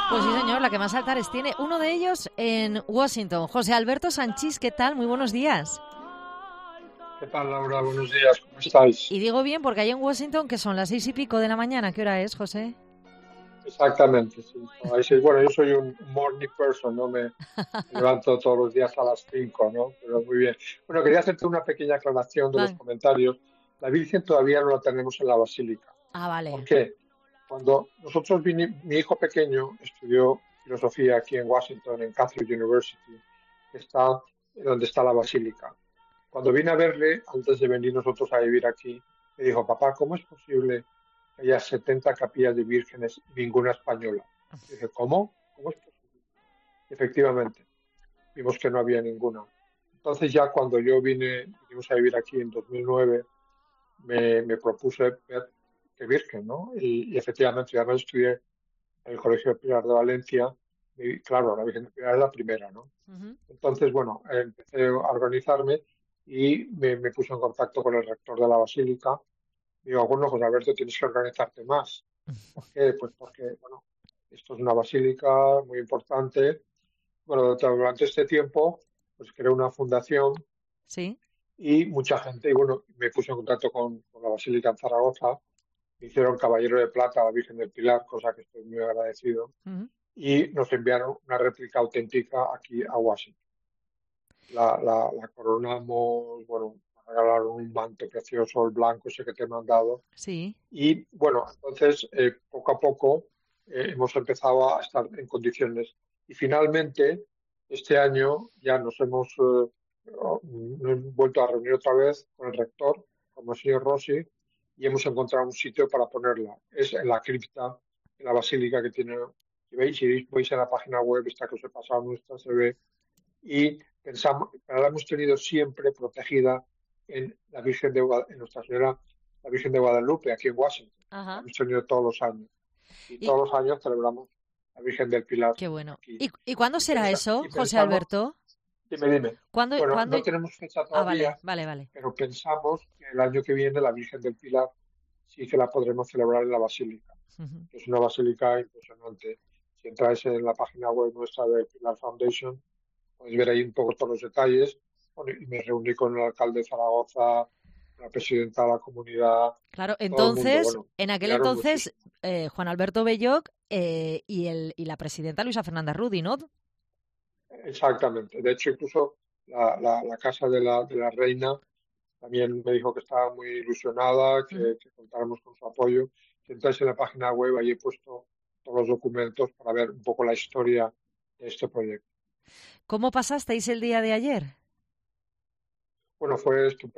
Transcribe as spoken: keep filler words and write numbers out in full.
Pues sí, señor, la que más altares tiene. Uno de ellos en Washington. José Alberto Sanchís, ¿qué tal? Muy buenos días. ¿Qué tal, Laura? Buenos días, ¿cómo estáis? Y digo bien porque hay en Washington que son las seis y pico de la mañana. ¿Qué hora es, José? Exactamente, sí. Ahí sí, bueno, yo soy un morning person, ¿no? Me, me levanto todos los días a las cinco, ¿no? Pero muy bien. Bueno, quería hacerte una pequeña aclaración de los Van. comentarios. La Virgen todavía no la tenemos en la Basílica. Ah, ¿Por vale. qué? Cuando nosotros vini- mi hijo pequeño estudió filosofía aquí en Washington, en Catholic University, que está donde está la Basílica. Cuando vine a verle, antes de venir nosotros a vivir aquí, me dijo, papá, ¿cómo es posible que haya setenta capillas de vírgenes y ninguna española? Y dije, ¿cómo? ¿Cómo es posible? Y efectivamente, vimos que no había ninguna. Entonces ya cuando yo vine, vinimos a vivir aquí en dos mil nueve, me, me propuse ver qué virgen, ¿no? Y, y efectivamente, yo además estudié en el Colegio de Pilar de Valencia, y claro, la Virgen de Pilar es la primera, ¿no? Ujú. Entonces, bueno, empecé a organizarme y me, me puse en contacto con el rector de la Basílica. Digo, bueno, pues Alberto, tienes que organizarte más. ¿Por qué? Pues porque, bueno, esto es una basílica muy importante. Bueno, durante este tiempo, pues creé una fundación Sí. y mucha gente, y bueno, me puse en contacto con, con la Basílica en Zaragoza. Me hicieron Caballero de Plata a la Virgen del Pilar, cosa que estoy muy agradecido. Ujú. Y nos enviaron una réplica auténtica aquí a Washington. La, la, la coronamos, bueno, me regalaron un manto precioso, el blanco ese que te he mandado. Sí. Y bueno, entonces eh, poco a poco eh, hemos empezado a estar en condiciones. Y finalmente, este año ya nos hemos, eh, nos hemos vuelto a reunir otra vez con el rector, con el señor Rossi, y hemos encontrado un sitio para ponerla. Es en la cripta, en la basílica que tiene. Si veis, si veis en la página web, esta que os he pasado nuestra, se ve y pensamos, pero la hemos tenido siempre protegida en la Virgen de Gua- en Nuestra Señora, la Virgen de Guadalupe, aquí en Washington. La Ajá. hemos tenido todos los años. Y Y todos los años celebramos la Virgen del Pilar qué bueno. aquí. ¿Y, y cuándo Y, será pensa- eso, y José pensamos, Alberto? dime, dime, ¿Cuándo, bueno, cuándo? no tenemos fecha Ah, vale, todavía, vale, vale. pero pensamos que el año que viene la Virgen del Pilar sí que la podremos celebrar en la Basílica, Ujú. que es una basílica impresionante. Si entráis en la página web nuestra de Pilar Foundation, podéis ver ahí un poco todos los detalles. Bueno, y me reuní con el alcalde de Zaragoza, la presidenta de la comunidad, Claro, todo el mundo. entonces, Bueno, en aquel miraron entonces, muchísimo. eh, Juan Alberto Belloc eh, y, el, y la presidenta Luisa Fernanda Rudi, ¿no? Exactamente. De hecho, incluso la, la, la casa de la, de la reina también me dijo que estaba muy ilusionada, Ujú. que, que contáramos con su apoyo. Si entráis en la página web, ahí he puesto todos los documentos para ver un poco la historia de este proyecto. ¿Cómo pasasteis el día de ayer? Bueno, fue estupendo.